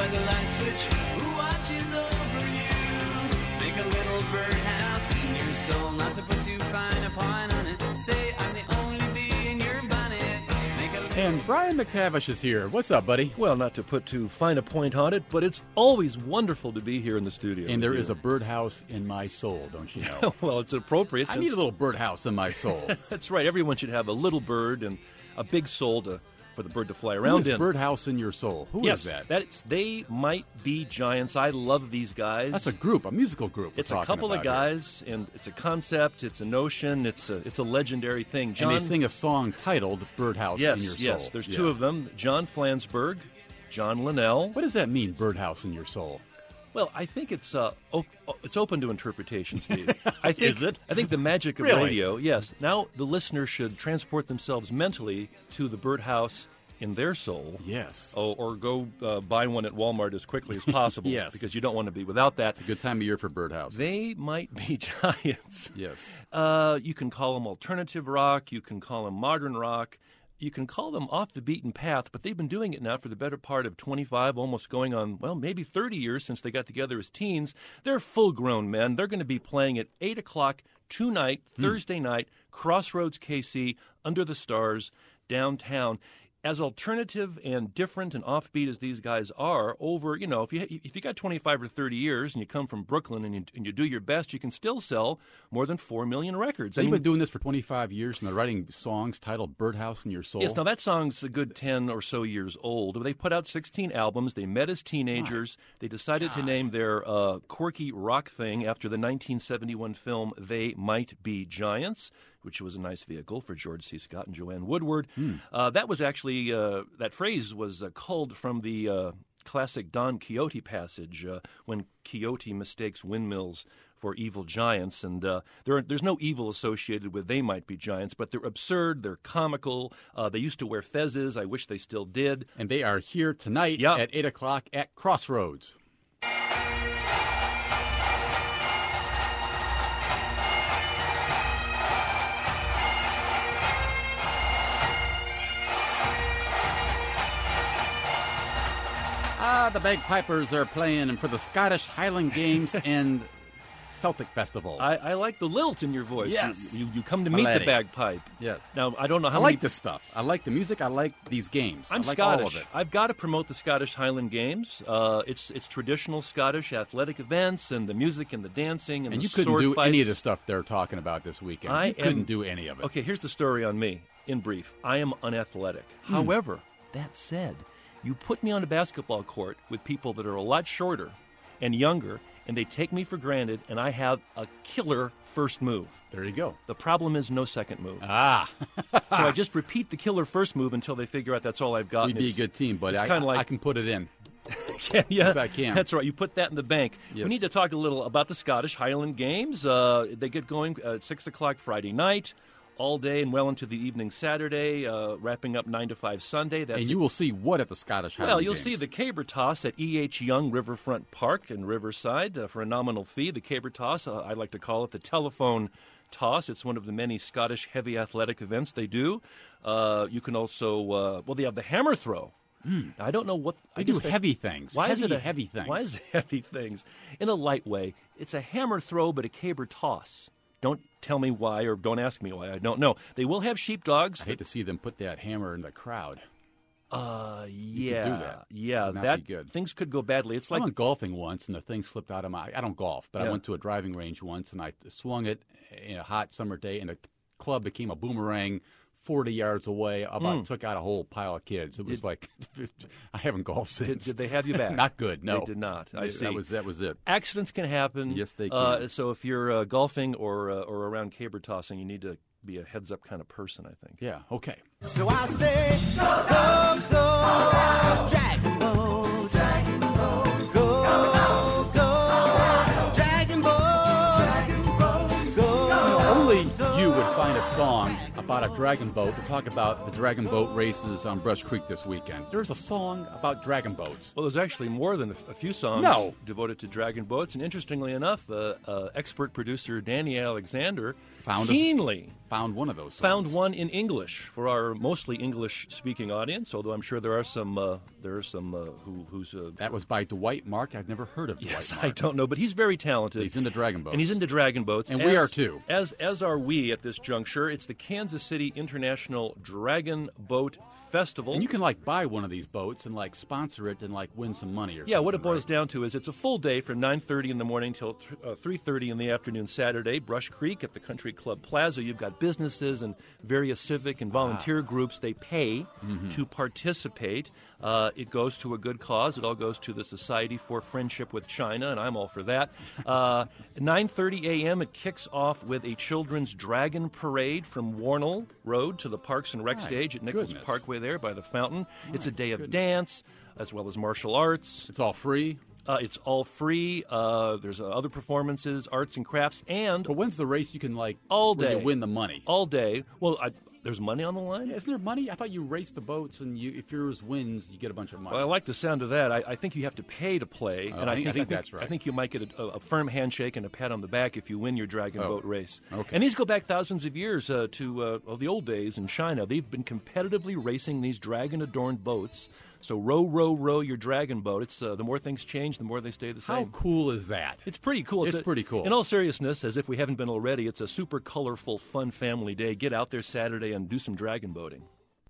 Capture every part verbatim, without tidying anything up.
by the light switch who watches over you. Make a little birdhouse in your soul, not to put too fine a point on it. Say I'm the only bee in your bonnet. Make a little... And Brian McTavish is here. What's up, buddy? Well, not to put too fine a point on it, but it's always wonderful to be here in the studio. And there with is you. a birdhouse in my soul, don't you know? Well, it's appropriate. I since... need a little birdhouse in my soul. That's right. Everyone should have a little bird and a big soul to, for the bird to fly Who around is in. birdhouse in your soul? Who yes, is that? That's They Might Be Giants. I love these guys. That's a group, a musical group. we're It's a talking couple of about here. guys, and it's a concept, it's a notion, it's a it's a legendary thing. John, And they sing a song titled Birdhouse yes, in Your Soul. yes. There's Yeah. two of them: John Flansburgh, John Linnell. What does that mean, birdhouse in your soul? Well, I think it's uh, op- it's open to interpretation, Steve. I think, Is it? I think the magic of Really? radio. Yes. Now the listener should transport themselves mentally to the birdhouse in their soul. Yes. Oh, or go uh, buy one at Walmart as quickly as possible. Yes. Because you don't want to be without that. Good time of year for birdhouse. They might be giants. Yes. Uh, you can call them alternative rock. You can call them modern rock. You can call them off the beaten path, but they've been doing it now for the better part of twenty-five, almost going on, well, maybe thirty years since they got together as teens. They're full-grown men. They're going to be playing at eight o'clock tonight, Thursday night, Crossroads K C, under the stars, downtown. As alternative and different and offbeat as these guys are, over, you know, if you if you got twenty-five or thirty years and you come from Brooklyn and you, and you do your best, you can still sell more than four million records. I You've mean, been doing this for twenty-five years, and they're writing songs titled Birdhouse in Your Soul. yes, now that song's a good ten or so years old. They put out sixteen albums. They met as teenagers. They decided to name their uh, quirky rock thing after the nineteen seventy-one film They Might Be Giants, which was a nice vehicle for George C. Scott and Joanne Woodward. Hmm. Uh, that was actually, uh, that phrase was uh, culled from the uh, classic Don Quixote passage uh, when Quixote mistakes windmills for evil giants. And uh, there are, there's no evil associated with They Might Be Giants, but they're absurd, they're comical. Uh, they used to wear fezzes. I wish they still did. And they are here tonight Yeah. at eight o'clock at Crossroads. Ah, the bagpipers are playing for the Scottish Highland Games and Celtic Festival. I, I like the lilt in your voice. Yes. You, you, you come to My meet laddie. the bagpipe. Yeah. Now, I don't know I how like many... this stuff. I like the music. I like these games. I'm I like Scottish. all of it. I've got to promote the Scottish Highland Games. Uh, it's it's traditional Scottish athletic events and the music and the dancing and, And the you couldn't sword do fights. any of the stuff they're talking about this weekend. I you couldn't am- do any of it. Okay, here's the story on me, in brief. I am unathletic. Hmm. However, that said, you put me on a basketball court with people that are a lot shorter and younger, and they take me for granted, and I have a killer first move. There you go. The problem is no second move. Ah, So I just repeat the killer first move until they figure out that's all I've got. we'd and be a it's- good team, but it's I, kinda like- I can put it in. Yeah, yeah, Yes, I can. That's right. You put that in the bank. Yes. We need to talk a little about the Scottish Highland Games. Uh, they get going at six o'clock Friday night, all day and well into the evening Saturday, uh, wrapping up nine to five Sunday. That's And you will see what at the Scottish Highland well, you'll Games? see the caber toss at E H. Young Riverfront Park in Riverside uh, for a nominal fee. The caber toss, uh, I like to call it the telephone toss. It's one of the many Scottish heavy athletic events they do. Uh, you can also, uh, well, they have the hammer throw. I don't know what They I do guess they- heavy things. Why heavy, is it a heavy things? Why is it heavy things? In a light way, it's a hammer throw, but a caber toss. Don't tell me why, or don't ask me why. I don't know. They will have sheepdogs. I hate to see them put that hammer in the crowd. Uh, could yeah, do that. yeah. Would not that be good. things could go badly. It's I like went golfing once, and the thing slipped out of my. I don't golf, but I Yeah. went to a driving range once, and I swung it in a hot summer day, and the club became a boomerang forty yards away. About took out a whole pile of kids. It was like I haven't golfed Did, since. did they have you back? Not good. No, They did not. I Yeah, see. That was that was it. Accidents can happen. Yes, they Uh, can. so if you're uh, golfing or uh, or around caber tossing, you need to be a heads up kind of person, I think. Yeah. Okay. So I say, go, go, dragon boat, dragon boat, go, go, dragon boat, dragon boat, go. Only you would find a song, a about a dragon boat to talk about the dragon boat races on Brush Creek this weekend. There's a song about dragon boats. Well, there's actually more than a, f- a few songs No. devoted to dragon boats. And interestingly enough, uh, uh, expert producer Danny Alexander Found a- keenly Found one of those songs. found one in English for our mostly English-speaking audience. Although I'm sure there are some uh, there are some uh, who who's uh, That was by Dwight Mark. I've never heard of yes, Dwight I Mark. don't know, but he's very talented. He's into dragon boats. And he's into dragon boats. And we as- are too. As as are we at this juncture. It's the Kansas City International Dragon Boat Festival. And you can, like, buy one of these boats and, like, sponsor it and, like, win some money or something. Yeah, what it boils right? down to is it's a full day from nine thirty in the morning till uh, three thirty in the afternoon Saturday. Brush Creek at the Country Club Plaza. You've got businesses and various civic and volunteer groups. They pay Mm-hmm. to participate. Uh, it goes to a good cause. It all goes to the Society for Friendship with China, and I'm all for that. Uh, nine thirty a.m. it kicks off with a children's dragon parade from Warnell Road to the Parks and Rec My stage at Nichols goodness. Parkway there by the fountain. It's a day of goodness. dance as well as martial arts. It's all free. Uh, it's all free. Uh, there's uh, other performances, arts and crafts, and But when's the race you can, like, All where day. you win the money? all day. Well, I, there's money on the line. Yeah, isn't there money? I thought you race the boats, and you, if yours wins, you get a bunch of money. Well, I like the sound of that. I, I think you have to pay to play, Oh, and I I think- think, I think that's right. I think you might get a, a firm handshake and a pat on the back if you win your dragon Oh, boat race. okay. And these go back thousands of years uh, to uh, well, the old days in China. They've been competitively racing these dragon-adorned boats. So row, row, row your dragon boat. It's uh, the more things change, the more they stay the How same. cool is that? It's pretty cool. It's a- pretty cool. In all seriousness, as if we haven't been already, it's a super colorful, fun family day. Get out there Saturday and do some dragon boating.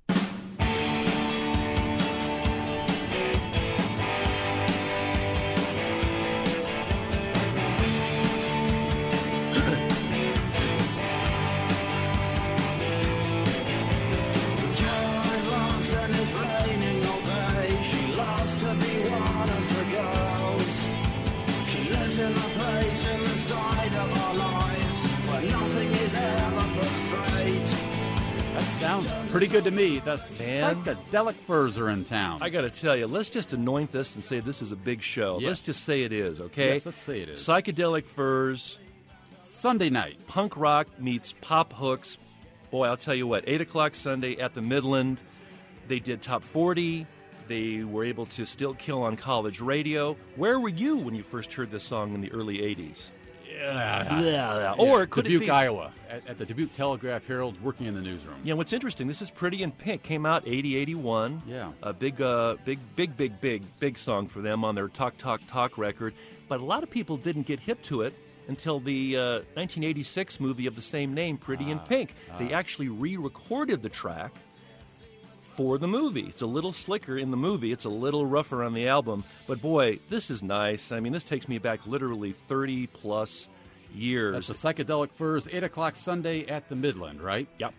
Caroline loves and it's raining all day. She loves to be one of the girls. She lives in a place in the side of our lives where nothing is ever put straight. That sounds pretty good to me. The Man. Psychedelic Furs are in town. I got to tell you, let's just anoint this and say this is a big show. Yes. Let's just say it is, okay? Yes, let's say it is. Psychedelic Furs, Sunday night. punk rock meets pop hooks. Boy, I'll tell you what, eight o'clock Sunday at the Midland. They did top forty. They were able to still kill on college radio. Where were you when you first heard this song in the early eighties? Yeah. Yeah. Or could Dubuque, it be... Iowa, at, at the Dubuque Telegraph Herald, working in the newsroom. Yeah, what's interesting, this is Pretty in Pink. Came out eighty, eighty-one. Yeah. A big, uh, big, big, big, big, big song for them on their Talk, Talk, Talk record. But a lot of people didn't get hip to it until the uh, nineteen eighty-six movie of the same name, Pretty in Pink. They actually re-recorded the track for the movie. It's a little slicker in the movie. It's a little rougher on the album. But boy, this is nice. I mean, this takes me back literally thirty-plus years. That's the Psychedelic Furs, eight o'clock Sunday at the Midland, right? Yep.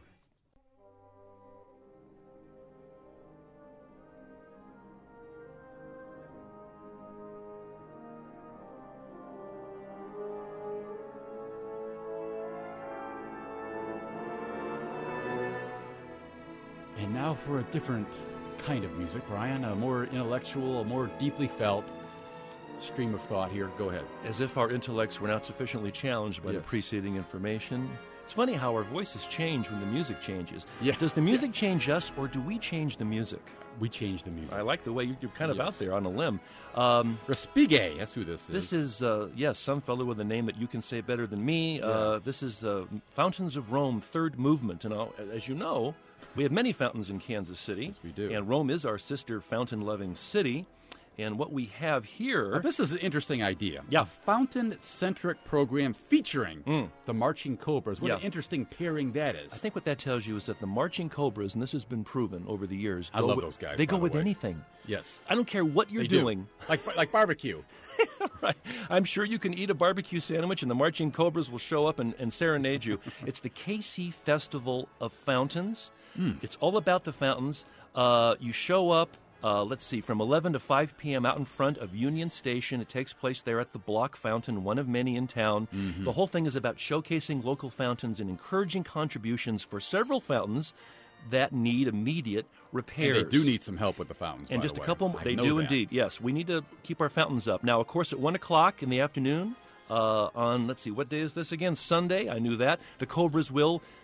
And now for a different kind of music, Brian, a more intellectual, a more deeply felt stream of thought here. Go ahead. As if our intellects were not sufficiently challenged by the Yes. preceding information. It's funny how our voices change when the music changes. Yeah. Does the music change us, or do we change the music? We changed the music. I like the way you're, you're kind of Yes. out there on a limb. Um, Respighi, that's who this is. this is, uh, yes, some fellow with a name that you can say better than me. Uh, this is uh, Fountains of Rome, third movement. And uh, as you know, we have many fountains in Kansas City. Yes, we do. And Rome is our sister fountain-loving city. And what we have here... Now, this is an interesting idea. Yeah. A fountain-centric program featuring the Marching Cobras. What Yeah. an interesting pairing that is. I think what that tells you is that the Marching Cobras, and this has been proven over the years, I go love with- those guys, They by go the with way. anything. Yes. I don't care what you're They do. doing. Like, like barbecue. Right. I'm sure you can eat a barbecue sandwich, and the Marching Cobras will show up and, and serenade you. It's the K C Festival of Fountains. It's all about the fountains. Uh, you show up. Uh, let's see, from eleven to five p.m. out in front of Union Station. It takes place there at the Block Fountain, one of many in town. The whole thing is about showcasing local fountains and encouraging contributions for several fountains that need immediate repairs. And they do need some help with the fountains, And by just the a way. couple, I they know do that. indeed. Yes, we need to keep our fountains up. Now, of course, at one o'clock in the afternoon, uh, on let's see, what day is this again? Sunday. I knew that the Cobras will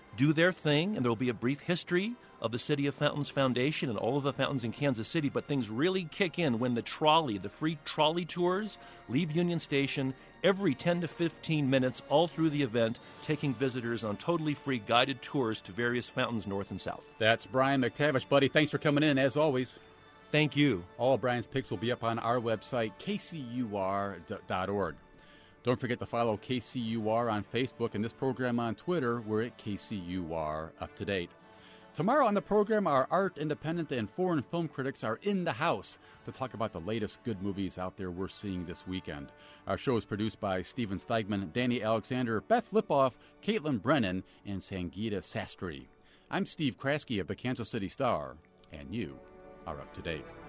do their thing, and there will be a brief history of the City of Fountains Foundation and all of the fountains in Kansas City, but things really kick in when the trolley, the free trolley tours, leave Union Station every ten to fifteen minutes all through the event, taking visitors on totally free guided tours to various fountains north and south. That's Brian McTavish, buddy. Thanks for coming in, as always. Thank you. All of Brian's picks will be up on our website, K C U R dot org. Don't forget to follow K C U R on Facebook and this program on Twitter. We're at K C U R Up to Date. Tomorrow on the program, our art, independent, and foreign film critics are in the house to talk about the latest good movies out there we're seeing this weekend. Our show is produced by Steven Steigman, Danny Alexander, Beth Lipoff, Caitlin Brennan, and Sangeeta Sastry. I'm Steve Kraske of the Kansas City Star, and you are up to date.